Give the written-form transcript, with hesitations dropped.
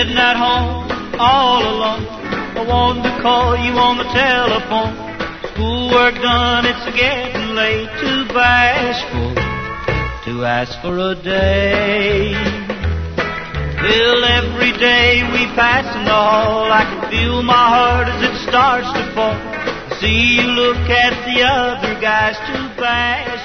Sitting at home all alone, I wanted to call you on the telephone. Schoolwork done, it's getting late. Too bashful to ask for a day. Well, every day we pass in the hall, I can feel my heart as it starts to fall. See you look at the other guys, too bashful